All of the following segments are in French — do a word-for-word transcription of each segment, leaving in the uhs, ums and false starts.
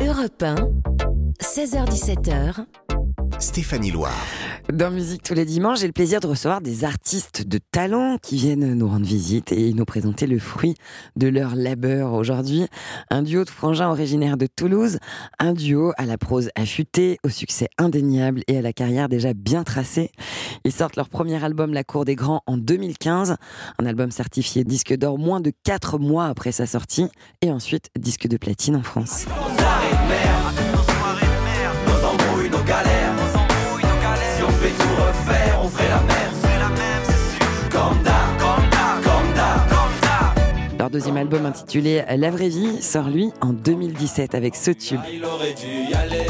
Europe un, seize heures dix-sept heures. Stéphanie Loire. Dans Musique tous les dimanches, j'ai le plaisir de recevoir des artistes de talent qui viennent nous rendre visite et nous présenter le fruit de leur labeur. Aujourd'hui, un duo de frangins originaires de Toulouse, un duo à la prose affûtée, au succès indéniable et à la carrière déjà bien tracée. Ils sortent leur premier album La Cour des Grands en deux mille quinze, un album certifié disque d'or moins de quatre mois après sa sortie et ensuite disque de platine en France. Nos arrêts de mer, nos soirées de mer, nos embrouilles, nos galères, nos embrouilles, nos galères. Si on fait tout refaire, on ferait la même, on ferait la même, c'est sûr. Comme d'hab, comme d'hab, comme d'hab, comme d'hab. Leur deuxième album intitulé La Vraie Vie sort lui en deux mille dix-sept avec ce tube. Il aurait dû y aller,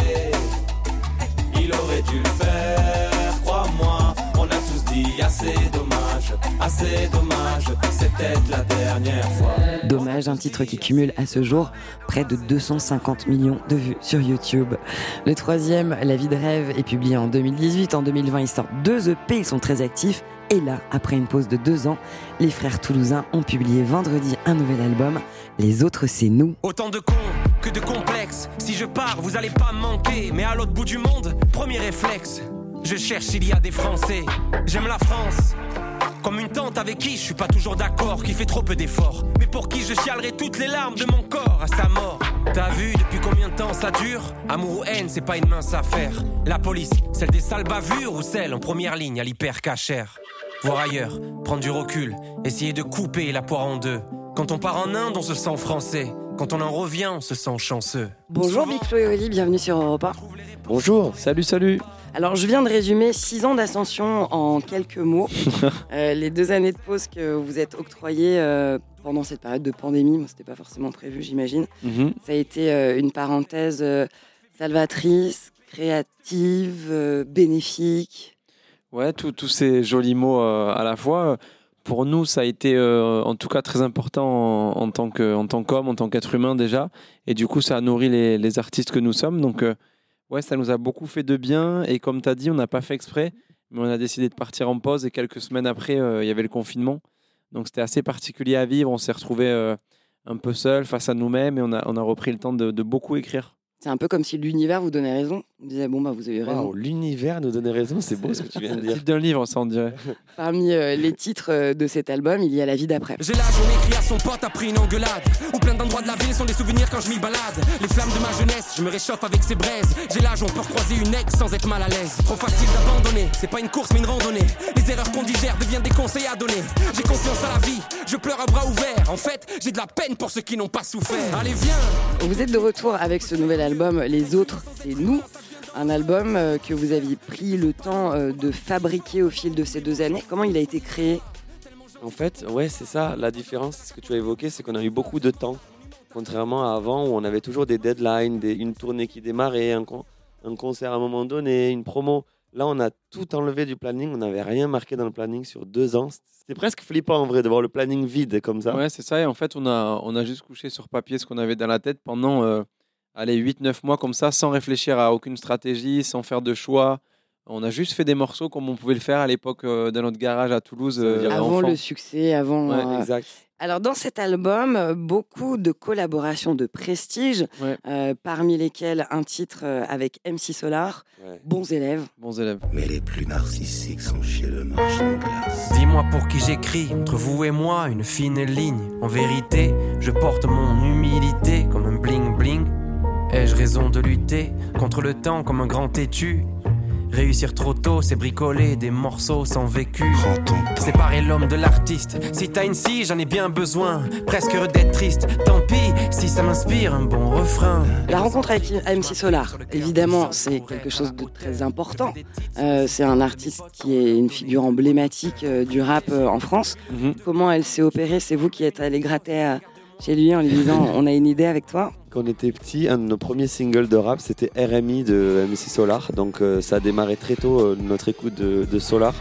il aurait dû le faire, crois-moi. On a tous dit assez dommage, assez dommage, c'est peut-être la dernière fois. Dommage, un titre qui cumule à ce jour près de deux cent cinquante millions de vues sur YouTube. Le troisième, La Vie de Rêve, est publié en deux mille dix-huit. En deux mille vingt, ils sortent deux E P, ils sont très actifs. Et là, après une pause de deux ans, les frères toulousains ont publié vendredi un nouvel album, Les Autres C'est Nous. Autant de cons que de complexes. Si je pars, vous allez pas me manquer. Mais à l'autre bout du monde, premier réflexe, je cherche s'il y a des Français. J'aime la France, comme une tante avec qui je suis pas toujours d'accord, qui fait trop peu d'efforts, mais pour qui je chialerai toutes les larmes de mon corps à sa mort. T'as vu depuis combien de temps ça dure? Amour ou haine, c'est pas une mince affaire. La police, celle des sales bavures ou celle en première ligne à l'hyper cachère? Voir ailleurs, prendre du recul, essayer de couper la poire en deux. Quand on part en Inde, on se sent français. Quand on en revient, on se sent chanceux. Bonjour Big Flo et Oli, bienvenue sur Europe un. Bonjour, salut, salut. Alors je viens de résumer six ans d'ascension en quelques mots. euh, les deux années de pause que vous êtes octroyées euh, pendant cette période de pandémie, moi, c'était pas forcément prévu, j'imagine. Mm-hmm. Ça a été euh, une parenthèse euh, salvatrice, créative, euh, bénéfique. Ouais, tous ces jolis mots euh, à la fois. Pour nous, ça a été euh, en tout cas très important en, en tant que, en tant qu'homme, en tant qu'être humain déjà. Et du coup, ça a nourri les, les artistes que nous sommes. Donc, euh, ouais, ça nous a beaucoup fait de bien. Et comme tu as dit, on n'a pas fait exprès, mais on a décidé de partir en pause. Et quelques semaines après, il euh, y avait le confinement. Donc, c'était assez particulier à vivre. On s'est retrouvés euh, un peu seuls face à nous-mêmes et on a, on a repris le temps de, de beaucoup écrire. C'est un peu comme si l'univers vous donnait raison. On disait, bon, bah, vous avez raison. Wow, l'univers nous donnait raison, c'est beau ce que tu viens de dire. Le titre d'un livre, ça en dirait. Parmi euh, les titres euh, de cet album, il y a La Vie d'après. J'ai l'âge, on écrit à son pote après une engueulade. Où plein d'endroits de la ville sont des souvenirs quand je m'y balade. Les flammes de ma jeunesse, je me réchauffe avec ces braises. J'ai l'âge, on peut recroiser une ex sans être mal à l'aise. Trop facile d'abandonner, c'est pas une course mais une randonnée. Les erreurs qu'on digère deviennent des conseils à donner. J'ai confiance à la vie, je pleure à bras ouverts. En fait, j'ai de la peine pour ceux qui n'ont pas souffert. Allez, viens. Vous êtes de retour avec ce nouvel album, Les Autres C'est Nous. Un album euh, que vous aviez pris le temps euh, de fabriquer au fil de ces deux années. Comment il a été créé? En fait, ouais, c'est ça. La différence, ce que tu as évoqué, c'est qu'on a eu beaucoup de temps. Contrairement à avant, où on avait toujours des deadlines, des, une tournée qui démarrait, un, con, un concert à un moment donné, une promo. Là, on a tout enlevé du planning. On n'avait rien marqué dans le planning sur deux ans. C'était presque flippant, en vrai, de voir le planning vide comme ça. Ouais, c'est ça. Et en fait, on a, on a juste couché sur papier ce qu'on avait dans la tête pendant... Euh... Allez, huit neuf mois comme ça, sans réfléchir à aucune stratégie, sans faire de choix. On a juste fait des morceaux comme on pouvait le faire à l'époque euh, dans notre garage à Toulouse. Euh, avant enfant. le succès, avant... Ouais, euh... exact. Alors, dans cet album, beaucoup de collaborations de prestige, ouais. euh, parmi lesquelles un titre avec M C Solar, ouais. Bons élèves. Bons élèves. Mais les plus narcissiques sont chez le marchand de glace. Dis-moi pour qui j'écris, entre vous et moi, une fine ligne. En vérité, je porte mon humilité comme un bling-bling. Ai-je raison de lutter contre le temps comme un grand têtu? Réussir trop tôt, c'est bricoler des morceaux sans vécu. Séparer l'homme de l'artiste. Si t'as une scie, j'en ai bien besoin. Presque heureux d'être triste. Tant pis, si ça m'inspire un bon refrain. La rencontre avec M C Solar, évidemment, c'est quelque chose de très important. Euh, c'est un artiste qui est une figure emblématique euh, du rap euh, en France. Mm-hmm. Comment elle s'est opérée? C'est vous qui êtes allé gratter à... chez lui en lui disant on a une idée avec toi? Quand on était petit, un de nos premiers singles de rap, c'était R M I de M C Solar. Donc euh, ça a démarré très tôt, euh, notre écoute de, de Solar.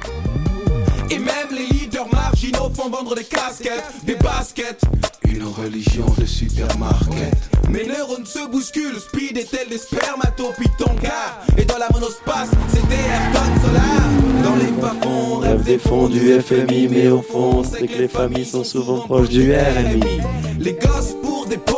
Et même les leaders marginaux font vendre des casquettes, des baskets. Une religion de supermarket. Mes neurones se bousculent, speed est tel des spermatopitons car. Et dans la monospace, c'était Ayrton Solar. Dans les bas-fonds, on rêve des fonds du F M I, mais au fond, c'est que les familles sont souvent proches du R M I. Les gosses pour des Pokémon,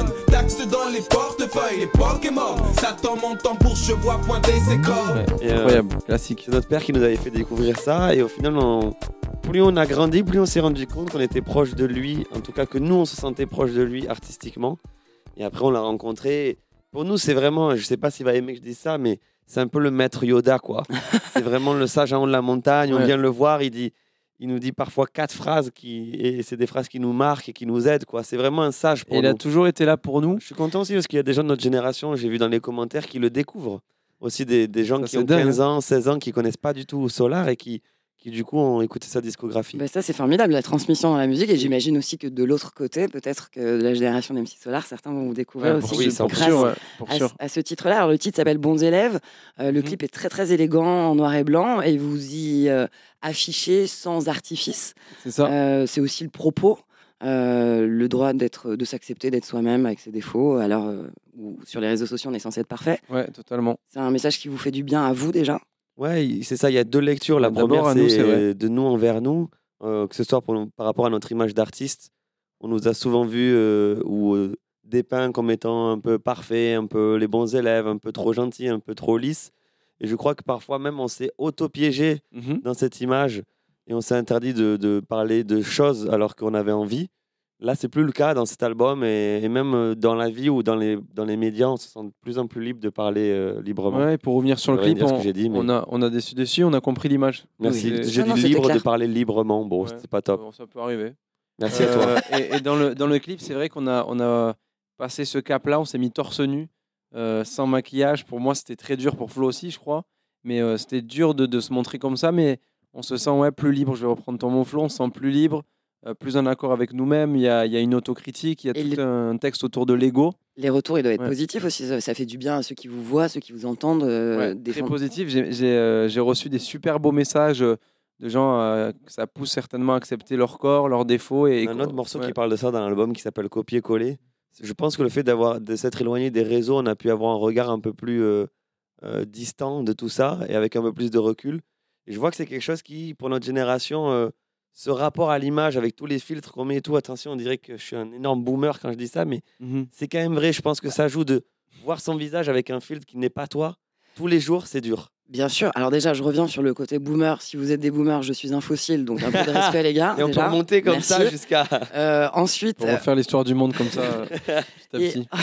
taxes dans les portefeuilles, l'époque est morte. Satan montant pour je vois pointer ses corps. Et, euh, Incroyable, classique. C'est notre père qui nous avait fait découvrir ça et au final, on... plus on a grandi, plus on s'est rendu compte qu'on était proche de lui, en tout cas que nous on se sentait proche de lui artistiquement. Et après on l'a rencontré. Pour nous c'est vraiment, je sais pas s'il va aimer que je dise ça, mais c'est un peu le maître Yoda quoi. C'est vraiment le sage en haut de la montagne, on Ouais. vient le voir, il dit... Il nous dit parfois quatre phrases qui... et c'est des phrases qui nous marquent et qui nous aident. Quoi. C'est vraiment un sage pour Et il nous. a toujours été là pour nous. Je suis content aussi parce qu'il y a des gens de notre génération, j'ai vu dans les commentaires, qui le découvrent. Aussi des, des gens Ça, qui c'est ont dingue. quinze ans, seize ans, qui connaissent pas du tout Solar et qui, qui du coup ont écouté sa discographie. Bah ça, c'est formidable, la transmission dans la musique. Et j'imagine aussi que de l'autre côté, peut-être que de la génération d'M C Solar, certains vont vous découvrir Ouais, aussi pour, oui, sûr, pour grâce sûr, ouais, pour à, sûr. à ce titre-là. Alors, le titre s'appelle Bons élèves. Euh, le Mhm. clip est très, très élégant en noir et blanc. Et vous y euh, affichez sans artifice. C'est ça. Euh, c'est aussi le propos. Euh, le droit d'être, de s'accepter, d'être soi-même avec ses défauts. Alors, euh, ou sur les réseaux sociaux, on est censé être parfait. Ouais, totalement. C'est un message qui vous fait du bien à vous déjà. Ouais, il- c'est ça, il y a deux lectures. La D'abord première, à nous, c'est c'est vrai. de nous envers nous, euh, que ce soit pour, par rapport à notre image d'artiste. On nous a souvent vus euh, ou euh, dépeints comme étant un peu parfaits, un peu les bons élèves, un peu trop gentils, un peu trop lisses. Et je crois que parfois même, on s'est auto-piégé Mhm. dans cette image et on s'est interdit de, de parler de choses alors qu'on avait envie. Là, c'est plus le cas dans cet album et, et même euh, dans la vie ou dans les, dans les médias, on se sent de plus en plus libre de parler euh, librement. Ouais, et pour revenir sur Je le vais rien clip, dire ce on, que j'ai dit, mais- on a, on a déçu dessus, on a compris l'image. Merci. Oui. J'ai Non, non, dit c'était libre clair. de parler librement. Bon, Ouais. c'est pas top. Bon, ça peut arriver. Merci à toi. Euh, et et dans, le, dans le clip, c'est vrai qu'on a, on a passé ce cap-là, on s'est mis torse nu, euh, sans maquillage. Pour moi, c'était très dur, pour Flo aussi, je crois. Mais euh, c'était dur de, de se montrer comme ça, mais on se sent ouais, plus libre. Je vais reprendre ton mot, Flo, on se sent plus libre, euh, plus en accord avec nous-mêmes. Il y a, il y a une autocritique, il y a Et tout le- un texte autour de l'ego. Les retours, ils doivent être Ouais. positifs aussi. Ça, ça fait du bien à ceux qui vous voient, ceux qui vous entendent. euh, Ouais, des très fois- positif. J'ai j'ai, euh, j'ai reçu des super beaux messages euh, de gens euh, que ça pousse certainement à accepter leur corps, leurs défauts. Et, Il y a un autre morceau ouais. qui parle de ça dans l'album qui s'appelle Copier-coller. Je pense que le fait d'avoir, de s'être éloigné des réseaux, on a pu avoir un regard un peu plus euh, euh, distant de tout ça et avec un peu plus de recul. Et je vois que c'est quelque chose qui, pour notre génération, euh, ce rapport à l'image avec tous les filtres qu'on met et tout, attention, on dirait que je suis un énorme boomer quand je dis ça, mais Mhm. c'est quand même vrai. Je pense que ça joue de voir son visage avec un filtre qui n'est pas toi. Tous les jours, c'est dur. Bien sûr. Alors déjà, je reviens sur le côté boomer. Si vous êtes des boomers, je suis un fossile, donc un peu de respect les gars. Et on déjà. peut remonter comme Merci. ça jusqu'à... Euh, ensuite, Pour refaire l'histoire du monde comme ça, euh, petit à et, petit.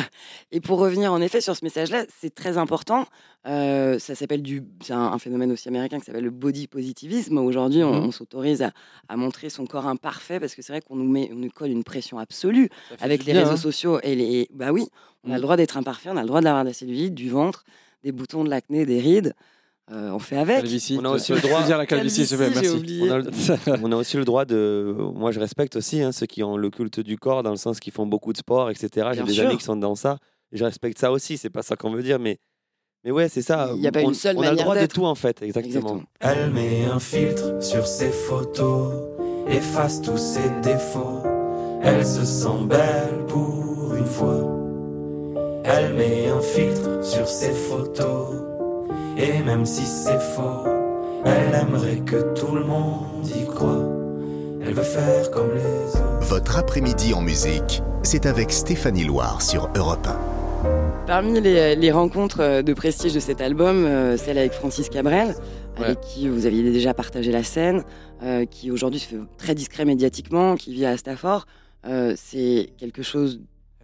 et pour revenir en effet sur ce message-là, c'est très important. Euh, ça s'appelle du, c'est un, un phénomène aussi américain qui s'appelle le body positivisme. Aujourd'hui, on, Mhm. on s'autorise à, à montrer son corps imparfait parce que c'est vrai qu'on nous met, on nous colle une pression absolue Ça fait avec du les bien, réseaux hein. sociaux et les. Bah oui, on a Mhm. le droit d'être imparfait, on a le droit d'avoir de la cellulite, du ventre, des boutons, de l'acné, des rides. Euh, on fait avec. Calvitie. On a aussi Tu- le tu peux droit- dire la calvitie, s'il te plaît, Calvitie, j'ai merci. oublié. On a, le- on a aussi le droit de. Moi, je respecte aussi hein, ceux qui ont le culte du corps, dans le sens qu'ils font beaucoup de sport, et cetera. J'ai Bien des sûr. amis qui sont dans ça. Et je respecte ça aussi. C'est pas ça qu'on veut dire, mais mais ouais, c'est ça. Il y a pas on, une seule on a le manière droit de d'être. tout en fait, exactement. Exactement. Elle met un filtre sur ses photos, efface tous ses défauts. Elle se sent belle pour une fois. Elle met un filtre sur ses photos, et même si c'est faux, elle aimerait que tout le monde y croit. Elle veut faire comme les autres. Votre après-midi en musique, c'est avec Stéphanie Loire sur Europe un. Parmi les, les rencontres de prestige de cet album, euh, celle avec Francis Cabrel, avec qui vous aviez déjà partagé la scène, euh, qui aujourd'hui se fait très discret médiatiquement, qui vit à Stafford. Euh, c'est quelque chose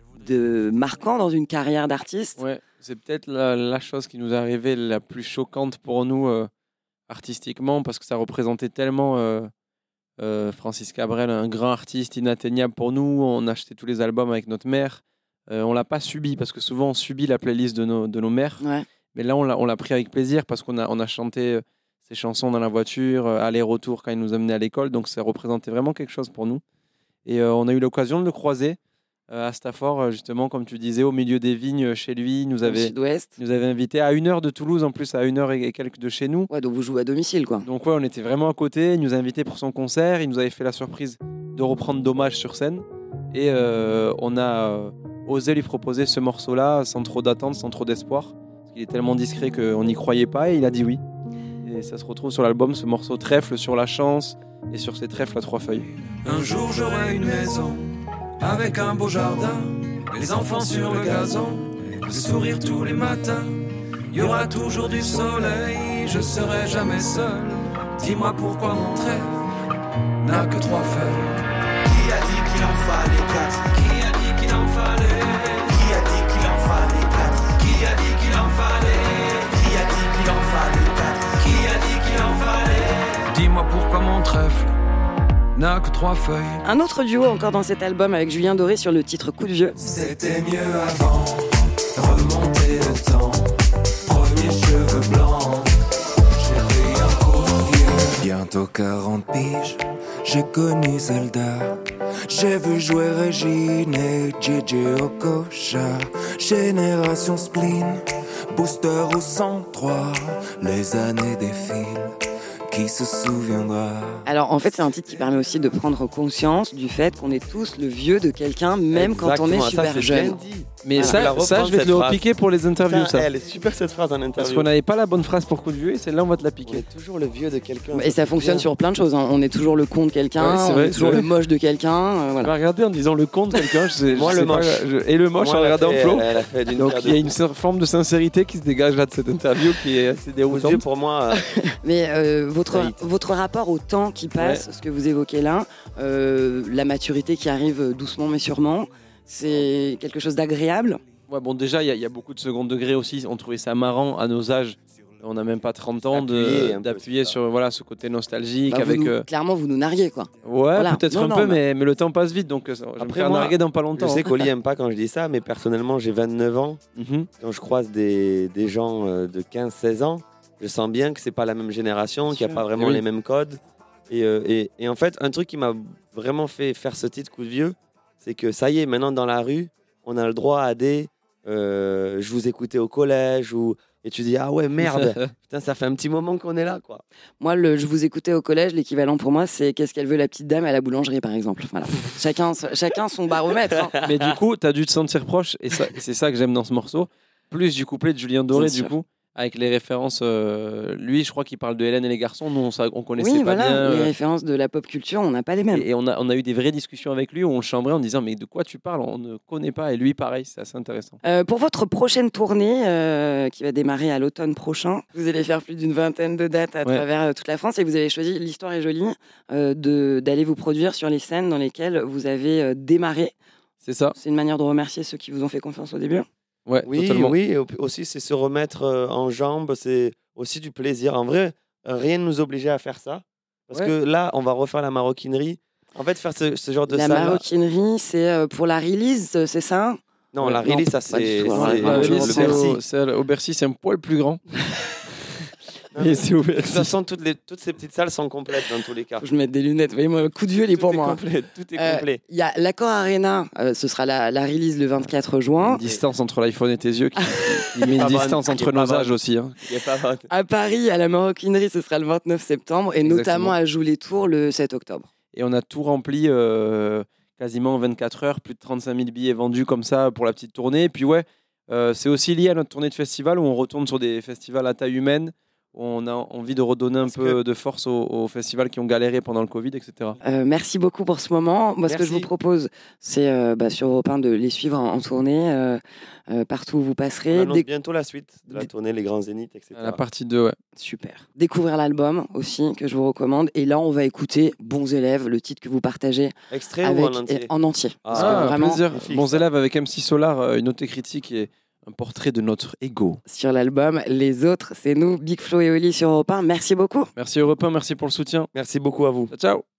de marquant dans une carrière d'artiste. Ouais, c'est peut-être la, la chose qui nous est arrivée la plus choquante pour nous euh, artistiquement, parce que ça représentait tellement euh, euh, Francis Cabrel, un grand artiste inatteignable pour nous. On achetait tous les albums avec notre mère. Euh, on l'a pas subi, parce que souvent on subit la playlist de nos, de nos mères. Ouais. Mais là, on l'a, on l'a pris avec plaisir, parce qu'on a, on a chanté euh, ces chansons dans la voiture, euh, aller-retour quand il nous amenait à l'école. Donc ça représentait vraiment quelque chose pour nous. Et euh, on a eu l'occasion de le croiser euh, à Stafford, euh, justement, comme tu disais, au milieu des vignes, euh, chez lui. Il nous Dans le avait, Sud-Ouest. il nous avait invités à une heure de Toulouse, en plus à une heure et et quelques de chez nous. Ouais, donc vous jouez à domicile, quoi. Donc ouais, on était vraiment à côté. Il nous a invités pour son concert. Il nous avait fait la surprise de reprendre Dommage sur scène. Et euh, on a euh, osé lui proposer ce morceau-là sans trop d'attente, sans trop d'espoir. Parce qu'il est tellement discret qu'on n'y croyait pas et il a dit oui. Et ça se retrouve sur l'album, ce morceau trèfle sur la chance et sur ces trèfles à trois feuilles. Un jour j'aurai une maison avec un beau jardin les enfants sur le gazon, le sourire tous les matins. Il y aura toujours du soleil, je serai jamais seul. Dis-moi pourquoi mon trèfle n'a que trois feuilles. Qui a dit qu'il en fallait quatre? Qui a dit qu'il en fallait? Qui a dit qu'il en fallait quatre? Qui a dit qu'il en fallait? Qui a dit qu'il en fallait quatre? Qui a dit qu'il en fallait? Dis-moi pourquoi mon trèfle n'a que trois feuilles. Un autre duo encore dans cet album avec Julien Doré sur le titre Coup de vieux. C'était mieux avant, remonter le temps. Premier cheveux blancs, j'ai pris un coup de vieux. Bientôt quarante piges, j'ai connu Zelda. J'ai vu jouer Régine et Gigi Okocha. Génération spleen, booster au cent trois. Les années défilent, qui se souviendra? Alors en fait c'est un titre qui permet aussi de prendre conscience du fait qu'on est tous le vieux de quelqu'un, même Exactement, quand on est ça, super c'est jeune. bien dit. Mais Voilà. ça, ça, je vais te le repiquer pour les interviews. Putain, Ça. Elle est super cette phrase en Parce interview. qu'on n'avait pas la bonne phrase pour coup de vieux et celle-là, on va te la On piquer. est toujours le vieux de quelqu'un. Et ça fonctionne bien. sur plein de choses, hein. On est toujours le con de quelqu'un, Ouais, c'est on vrai, est toujours c'est le vrai. moche de quelqu'un, euh, On voilà. va regarder en disant le con de quelqu'un. Je sais, Moi, je le sais pas, moche. je- et le moche Moi, en elle a regardant fait- Flo. Elle a fait d'une Donc pierre il y a deux une cer- forme de sincérité qui se dégage là de cette interview qui est assez coups. déroutante. Pour moi, euh, Mais euh, votre, Vite. votre rapport au temps qui passe, ce que vous évoquez là, euh, la maturité qui arrive doucement mais sûrement, c'est quelque chose d'agréable. Ouais, bon, déjà, il y, a- il y a beaucoup de second degré aussi. On trouvait ça marrant à nos âges. On n'a même pas trente ans de- D'appuyer un peu, d'appuyer c'est ça. sur voilà, ce côté nostalgique. Bah, vous avec, nous- euh, Clairement, vous nous narguez, quoi. Ouais, Voilà. peut-être Non, un non, peu, bah- mais, mais le temps passe vite. Donc, euh, je vais me Après, faire moi, narguer dans pas je longtemps. sais hein. qu'Oli aime pas quand je dis ça, mais personnellement, j'ai vingt-neuf ans. Mhm. Quand je croise des, des gens euh, de quinze seize ans, je sens bien que c'est pas la même génération, qu'il n'y a sûr. pas vraiment Eh oui. les mêmes codes. Et, euh, et, et en fait, un truc qui m'a vraiment fait faire ce titre Coup de vieux, c'est que ça y est, maintenant dans la rue, on a le droit à des euh, je vous écoutais au collège ou et tu dis ah ouais merde, putain ça fait un petit moment qu'on est là quoi. Moi, le, je vous écoutais au collège, l'équivalent pour moi, c'est qu'est-ce qu'elle veut la petite dame à la boulangerie, par exemple. Voilà. chacun, chacun son baromètre. hein. Mais du coup, tu as dû te sentir proche. Et, ça- et c'est ça que j'aime dans ce morceau. Plus du couplet de Julien Doré, Bien du sûr. coup, avec les références. euh, lui, je crois qu'il parle de Hélène et les garçons. Nous, on, sa- on connaissait Oui, pas voilà, bien. les euh, références de la pop culture, on n'a pas les mêmes. Et, et on, a, on a eu des vraies discussions avec lui où on le chambrait en disant mais de quoi tu parles? On ne connaît pas. Et lui, pareil, c'est assez intéressant. Euh, pour votre prochaine tournée, euh, qui va démarrer à l'automne prochain, vous allez faire plus d'une vingtaine de dates à Ouais. travers euh, toute la France et vous avez choisi, l'histoire est jolie, euh, de- d'aller vous produire sur les scènes dans lesquelles vous avez euh, démarré. C'est ça. C'est une manière de remercier ceux qui vous ont fait confiance au début. Ouais, Oui, totalement. oui, et au- aussi c'est se remettre euh, en jambes, c'est aussi du plaisir. En vrai, euh, rien ne nous obligeait à faire ça. Parce Ouais. que là, on va refaire la maroquinerie. En fait, faire ce, ce genre de La salle. maroquinerie, c'est euh, pour la release, euh, c'est ça? Non, Ouais, la non, release, ça pas du c'est. tout, hein. c'est- Ouais, La ouais, Release, le c'est Bercy. au, c'est au Bercy, c'est un poil plus grand. Non, Et mais c'est au De toute Bercy. façon, toutes, les, toutes ces petites salles sont complètes dans tous les cas. Faut que je mette des lunettes. Vous voyez, moi, le coup de vieux, il est Tout pour est moi. complet, tout est Euh, complet. Il y a l'Accord Arena, euh, ce sera la, la release le vingt-quatre Une juin. distance entre l'iPhone et tes yeux qui, qui met une Pas bonne, distance qui est entre pas nos bonne. âges aussi. hein. Il y a pas bonne. À Paris, à la Maroquinerie, ce sera le vingt-neuf septembre. Et Exactement. notamment à Joux-les-Tours le sept octobre. Et on a tout rempli euh, quasiment en vingt-quatre heures, plus de trente-cinq mille billets vendus comme ça pour la petite tournée. Et puis ouais, euh, c'est aussi lié à notre tournée de festival où on retourne sur des festivals à taille humaine, où on a envie de redonner un Parce peu de force aux, aux festivals qui ont galéré pendant le Covid, et cetera. Euh, merci beaucoup pour ce moment. Moi, ce que je Merci. vous propose, c'est euh, bah, sur Europe un de les suivre en, en tournée, euh, euh, partout où vous On passerez. annonce Dé- bientôt la suite de la Dé- tournée, les grands zéniths, et cetera. À la partie deux, ouais. Super. Découvrir l'album aussi, que je vous recommande. Et là, on va écouter Bons élèves, le titre que vous partagez Extrait avec, ou en entier en entier. Parce que Ah, vraiment, plaisir. magnifique, Bons ça. élèves avec M C Solar, euh, une note critique et un portrait de notre ego. sur l'album, les autres, c'est nous, Big Flo et Oli sur Europe un. Merci beaucoup. Merci Europe un, merci pour le soutien. Merci beaucoup à vous. Ciao, ciao.